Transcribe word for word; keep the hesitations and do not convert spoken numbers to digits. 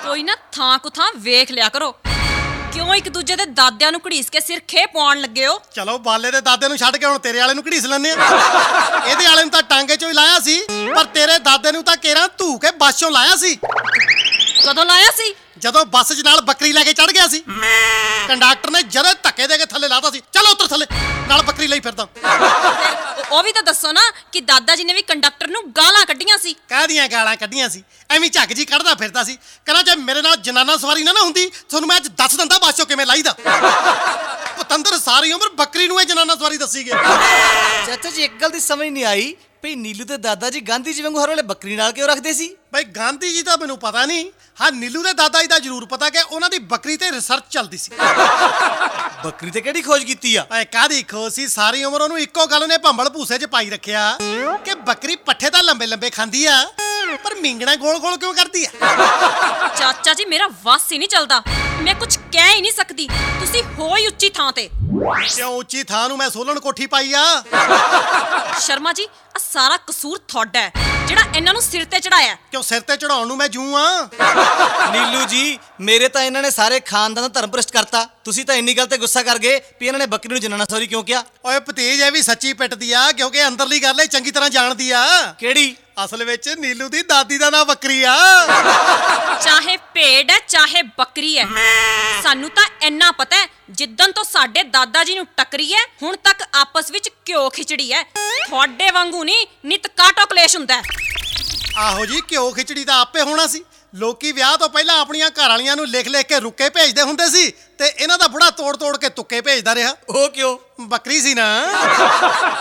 ਕੋਈ ਨਾ ਥਾਂ ਕੁ ਥਾਂ ਵੇਖ ਲਿਆ ਕਰੋ। ਕਿਉਂ ਇੱਕ ਦੂਜੇ ਦੇ ਦਾਦਿਆਂ ਨੂੰ ਘੜੀਸ ਕੇ ਸਿਰ ਖੇ ਪਾਉਣ ਲੱਗੇ ਹੋ? ਚਲੋ ਬਾਲੇ ਦੇ ਦਾਦੇ ਨੂੰ ਛੱਡ ਕੇ ਹੁਣ ਤੇਰੇ ਵਾਲੇ ਨੂੰ ਘੜੀਸ ਲੈਂਦੇ ਆ। ਇਹਦੇ ਵਾਲੇ ਨੂੰ ਤਾਂ ਟਾਂਗੇ ਚੋਂ ਹੀ ਲਾਇਆ ਸੀ, ਪਰ ਤੇਰੇ ਦਾਦੇ ਨੂੰ ਤਾਂ ਕੇਰਾਂ ਧੂ ਕੇ ਬੱਸ ਚੋਂ ਲਾਇਆ ਸੀ। ਕਦੋਂ ਲਾਇਆ ਸੀ? ਜਦੋਂ ਬੱਸ 'ਚ ਨਾਲ ਬੱਕਰੀ ਲੈ ਕੇ ਚੜ ਗਿਆ ਸੀ। ਕੰਡਕਟਰ ਨੇ ਜਦੇ ਧੱਕੇ ਦੇ ਕੇ ਥੱਲੇ ਲਾਤਾ ਸੀ। ਚਲੋ ਉੱਤਰ ਥੱਲੇ, ਨਾਲ ਬੱਕਰੀ ਲਈ ਫਿਰਦਾ। ਫਿਰ ਉਹ ਵੀ ਤਾਂ ਦੱਸੋ ਨਾ ਕਿ ਦਾਦਾ ਜੀ ਨੇ ਵੀ ਕੰਡਕਟਰ ਨੂੰ ਗਾਲਾਂ ਕੱਢੀਆਂ ਸੀ। ਕਾਹਦੀਆਂ ਗਾਲਾਂ ਕੱਢੀਆਂ ਸੀ? ਐਵੇਂ ਝੱਗ ਜੀ ਕੱਢਦਾ ਫਿਰਦਾ ਸੀ। ਕਹਿੰਦਾ ਜੇ ਮੇਰੇ ਨਾਲ ਜਨਾਨਾ ਸਵਾਰੀ ਨਾ ਨਾ ਹੁੰਦੀ ਤੁਹਾਨੂੰ ਮੈਂ ਅੱਜ ਦੱਸ ਦਿੰਦਾ ਬੱਸ ਚੋਂ ਕਿਵੇਂ ਲਾਈਦਾ। ਪਤੰਦਰ ਸਾਰੀ ਉਮਰ ਬੱਕਰੀ ਨੂੰ ਇਹ ਜਨਾਨਾ ਸਵਾਰੀ ਦੱਸੀ ਗਏ। ਚਾਚਾ ਜੀ ਇੱਕ ਗੱਲ ਦੀ ਸਮਝ ਨਹੀਂ ਆਈ ਭਈ ਨੀਲੂ ਤੇ ਦਾਦਾ ਜੀ ਗਾਂਧੀ ਜੀ ਵਾਂਗੂ ਹਰ ਵੇਲੇ ਬੱਕਰੀ ਨਾਲ ਕਿਉਂ ਰੱਖਦੇ ਸੀ? ਬਈ ਗਾਂਧੀ ਜੀ ਤਾਂ ਮੈਨੂੰ ਪਤਾ ਨਹੀਂ, ਹਾਂ ਨੀਲੂ ਦੇ ਦਾਦਾ ਜੀ ਦਾ ਜ਼ਰੂਰ ਪਤਾ ਕਿ ਉਹਨਾਂ ਦੀ ਬੱਕਰੀ ਤੇ ਰਿਸਰਚ ਚੱਲਦੀ ਸੀ। ਬੱਕਰੀ ਤੇ ਕਿਹੜੀ ਖੋਜ ਕੀਤੀ ਆ? ਓਏ ਕਾਹਦੀ ਖੋਜ ਸੀ? ਸਾਰੀ ਉਮਰ ਉਹਨੂੰ ਇੱਕੋ ਗੱਲ ਨੇ ਭੰਬਲ ਭੂਸੇ 'ਚ ਪਾਈ ਰੱਖਿਆ ਕਿ ਬੱਕਰੀ ਪੱਠੇ ਤਾਂ ਲੰਬੇ ਲੰਬੇ ਖਾਂਦੀ ਆ, ਪਰ ਮਿੰਗਣਾ ਗੋਲ ਗੋਲ ਕਿਉਂ ਕਰਦੀ ਆ? ਚਾਚਾ ਜੀ ਮੇਰਾ ਵੱਸ ਹੀ ਨਹੀਂ ਚੱਲਦਾ, ਮੈਂ ਕੁਝ ਕਹਿ ਹੀ ਨਹੀਂ ਸਕਦੀ। ਤੁਸੀਂ ਹੋ ਹੀ ਉੱਚੀ ਥਾਂ ਤੇ। ਕਿਉਂ ਉੱਚੀ ਥਾਂ ਨੂੰ ਮੈਂ ਸੋਲਣ ਕੋਠੀ ਪਾਈ ਆ? ਸ਼ਰਮਾ ਜੀ ਆ ਸਾਰਾ ਕਸੂਰ ਤੁਹਾਡਾ ਹੈ ਜਿਹੜਾ ਇਹਨਾਂ ਨੂੰ ਸਿਰ ਤੇ ਚੜਾਇਆ। ਕਿਉਂ ਸਿਰ ਤੇ ਚੜਾਉਣ ਨੂੰ ਮੈਂ ਜੂ ਆ? ਨੀਲੂ ਜੀ ਮੇਰੇ ਤਾਂ ਇਹਨਾਂ ਨੇ ਸਾਰੇ ਖਾਨਦਾਨ ਦਾ ਧਰਮ ਭ੍ਰਿਸ਼ਟ ਕਰਤਾ। ਤੁਸੀਂ ਤਾਂ ਇੰਨੀ ਗੱਲ ਤੇ ਗੁੱਸਾ ਕਰ ਗਏ ਵੀ ਇਹਨਾਂ ਨੇ ਬੱਕਰੀ ਨੂੰ ਜਨਾਨਾ ਸੌਰੀ ਕਿਉਂ ਕਿਹਾ? ਓਏ ਭਤੀਜ ਇਹ ਵੀ ਸੱਚੀ ਪਿੱਟਦੀ ਆ, ਕਿਉਂਕਿ ਅੰਦਰਲੀ ਗੱਲ ਇਹ ਚੰਗੀ ਤਰ੍ਹਾਂ ਜਾਣਦੀ ਆ। ਕਿਹੜੀ? ਅਸਲ ਵਿੱਚ ਨੀਲੂ ਦੀ ਦਾਦੀ ਦਾ ਨਾਂ ਬੱਕਰੀ ਆ। ਚਾਹੇ ਭੇਡ ਹੈ ਚਾਹੇ ਬੱਕਰੀ ਹੈ, ਸਾਨੂੰ ਤਾਂ ਇੰਨਾ ਪਤਾ ਹੈ ਜਿੱਦਣ ਤੋਂ ਸਾਡੇ ਦਾਦਾ ਜੀ ਨੂੰ ਟੱਕਰੀ ਹੈ ਹੁਣ ਤੱਕ ਆਪਸ ਵਿੱਚ ਘਿਓ ਖਿਚੜੀ ਹੈ। ਤੁਹਾਡੇ ਵਾਂਗੂ ਨਹੀਂ ਨਿਤ ਕਾਟੋ ਕਲੇਸ਼ ਹੁੰਦਾ ਹੈ। ਆਹੋ ਜੀ, ਘਿਓ ਖਿਚੜੀ ਤਾਂ ਆਪੇ ਹੋਣਾ ਸੀ। ਲੋਕੀ ਵਿਆਹ ਤੋਂ ਪਹਿਲਾਂ ਆਪਣੀਆਂ ਘਰ ਵਾਲੀਆਂ ਨੂੰ ਲਿਖ ਲਿਖ ਕੇ ਰੁੱਕੇ ਭੇਜਦੇ ਹੁੰਦੇ ਸੀ ਤੇ ਇਹਨਾਂ ਦਾ ਬੁੜਾ ਤੋੜ ਤੋੜ ਕੇ ਤੁੱਕੇ ਭੇਜਦਾ ਰਿਹਾ। ਉਹ ਕਿਉਂ? ਬੱਕਰੀ ਸੀ ਨਾ।